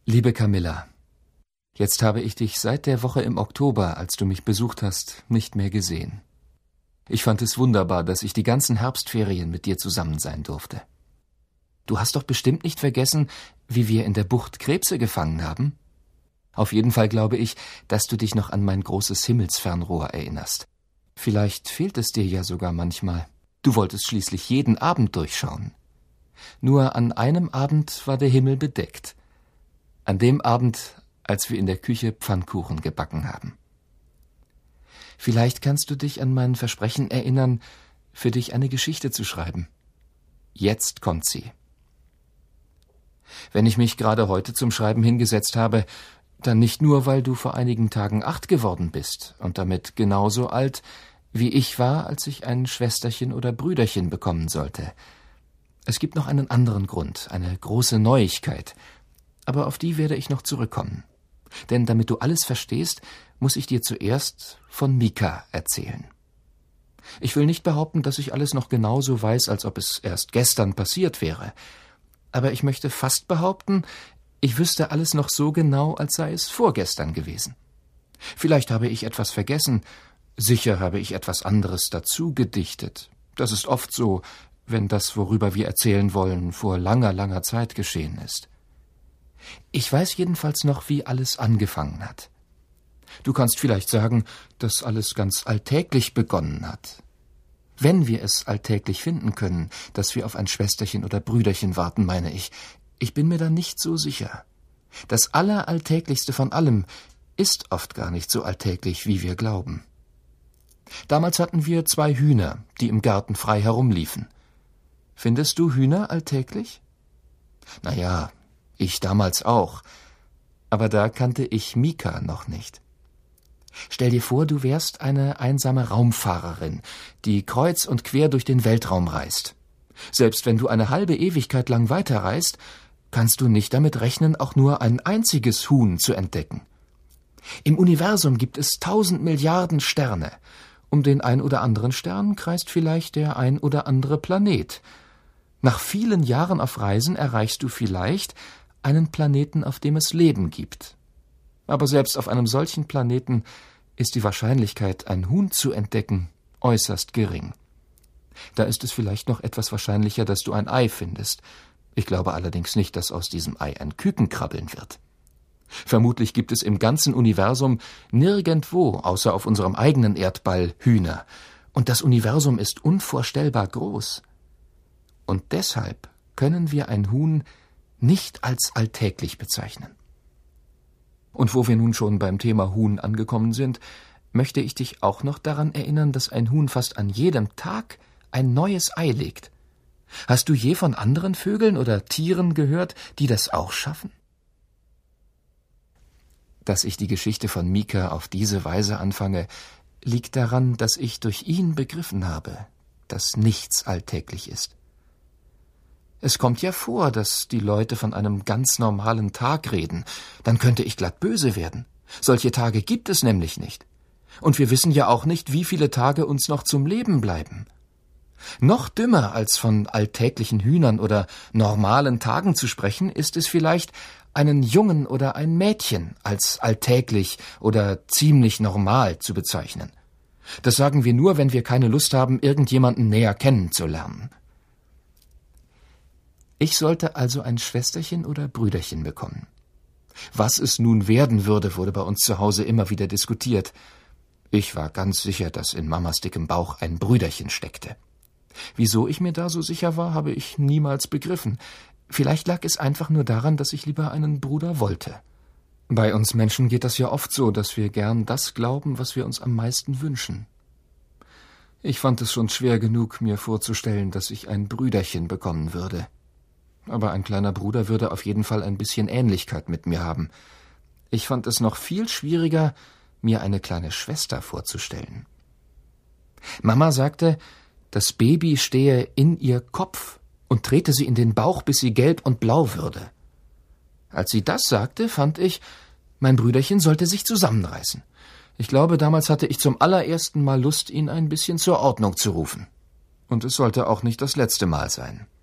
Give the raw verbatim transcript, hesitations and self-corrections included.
Liebe Camilla, jetzt habe ich dich seit der Woche im Oktober, als du mich besucht hast, nicht mehr gesehen. Ich fand es wunderbar, dass ich die ganzen Herbstferien mit dir zusammen sein durfte. Du hast doch bestimmt nicht vergessen, wie wir in der Bucht Krebse gefangen haben? Auf jeden Fall glaube ich, dass du dich noch an mein großes Himmelsfernrohr erinnerst. Vielleicht fehlt es dir ja sogar manchmal. Du wolltest schließlich jeden Abend durchschauen. Nur an einem Abend war der Himmel bedeckt. An dem Abend, als wir in der Küche Pfannkuchen gebacken haben. Vielleicht kannst du dich an mein Versprechen erinnern, für dich eine Geschichte zu schreiben. Jetzt kommt sie. Wenn ich mich gerade heute zum Schreiben hingesetzt habe, dann nicht nur, weil du vor einigen Tagen acht geworden bist und damit genauso alt, wie ich war, als ich ein Schwesterchen oder Brüderchen bekommen sollte. Es gibt noch einen anderen Grund, eine große Neuigkeit, aber auf die werde ich noch zurückkommen. Denn damit du alles verstehst, muss ich dir zuerst von Mika erzählen. Ich will nicht behaupten, dass ich alles noch genauso weiß, als ob es erst gestern passiert wäre. Aber ich möchte fast behaupten, ich wüsste alles noch so genau, als sei es vorgestern gewesen. Vielleicht habe ich etwas vergessen, sicher habe ich etwas anderes dazu gedichtet. Das ist oft so, wenn das, worüber wir erzählen wollen, vor langer, langer Zeit geschehen ist. Ich weiß jedenfalls noch, wie alles angefangen hat. Du kannst vielleicht sagen, dass alles ganz alltäglich begonnen hat. Wenn wir es alltäglich finden können, dass wir auf ein Schwesterchen oder Brüderchen warten, meine ich, ich bin mir da nicht so sicher. Das Alleralltäglichste von allem ist oft gar nicht so alltäglich, wie wir glauben. Damals hatten wir zwei Hühner, die im Garten frei herumliefen. Findest du Hühner alltäglich? Na ja, ich damals auch. Aber da kannte ich Mika noch nicht. Stell dir vor, du wärst eine einsame Raumfahrerin, die kreuz und quer durch den Weltraum reist. Selbst wenn du eine halbe Ewigkeit lang weiterreist, kannst du nicht damit rechnen, auch nur ein einziges Huhn zu entdecken. Im Universum gibt es tausend Milliarden Sterne. Um den ein oder anderen Stern kreist vielleicht der ein oder andere Planet. Nach vielen Jahren auf Reisen erreichst du vielleicht einen Planeten, auf dem es Leben gibt. Aber selbst auf einem solchen Planeten ist die Wahrscheinlichkeit, ein Huhn zu entdecken, äußerst gering. Da ist es vielleicht noch etwas wahrscheinlicher, dass du ein Ei findest. Ich glaube allerdings nicht, dass aus diesem Ei ein Küken krabbeln wird. Vermutlich gibt es im ganzen Universum nirgendwo, außer auf unserem eigenen Erdball, Hühner. Und das Universum ist unvorstellbar groß. Und deshalb können wir ein Huhn nicht als alltäglich bezeichnen. Und wo wir nun schon beim Thema Huhn angekommen sind, möchte ich dich auch noch daran erinnern, dass ein Huhn fast an jedem Tag ein neues Ei legt. Hast du je von anderen Vögeln oder Tieren gehört, die das auch schaffen? Dass ich die Geschichte von Mika auf diese Weise anfange, liegt daran, dass ich durch ihn begriffen habe, dass nichts alltäglich ist. Es kommt ja vor, dass die Leute von einem ganz normalen Tag reden. Dann könnte ich glatt böse werden. Solche Tage gibt es nämlich nicht. Und wir wissen ja auch nicht, wie viele Tage uns noch zum Leben bleiben. Noch dümmer als von alltäglichen Hühnern oder normalen Tagen zu sprechen, ist es vielleicht, einen Jungen oder ein Mädchen als alltäglich oder ziemlich normal zu bezeichnen. Das sagen wir nur, wenn wir keine Lust haben, irgendjemanden näher kennenzulernen. Ich sollte also ein Schwesterchen oder Brüderchen bekommen. Was es nun werden würde, wurde bei uns zu Hause immer wieder diskutiert. Ich war ganz sicher, dass in Mamas dickem Bauch ein Brüderchen steckte. Wieso ich mir da so sicher war, habe ich niemals begriffen. Vielleicht lag es einfach nur daran, dass ich lieber einen Bruder wollte. Bei uns Menschen geht das ja oft so, dass wir gern das glauben, was wir uns am meisten wünschen. Ich fand es schon schwer genug, mir vorzustellen, dass ich ein Brüderchen bekommen würde. Aber ein kleiner Bruder würde auf jeden Fall ein bisschen Ähnlichkeit mit mir haben. Ich fand es noch viel schwieriger, mir eine kleine Schwester vorzustellen. Mama sagte, das Baby stehe in ihr Kopf und trete sie in den Bauch, bis sie gelb und blau würde. Als sie das sagte, fand ich, mein Brüderchen sollte sich zusammenreißen. Ich glaube, damals hatte ich zum allerersten Mal Lust, ihn ein bisschen zur Ordnung zu rufen. Und es sollte auch nicht das letzte Mal sein.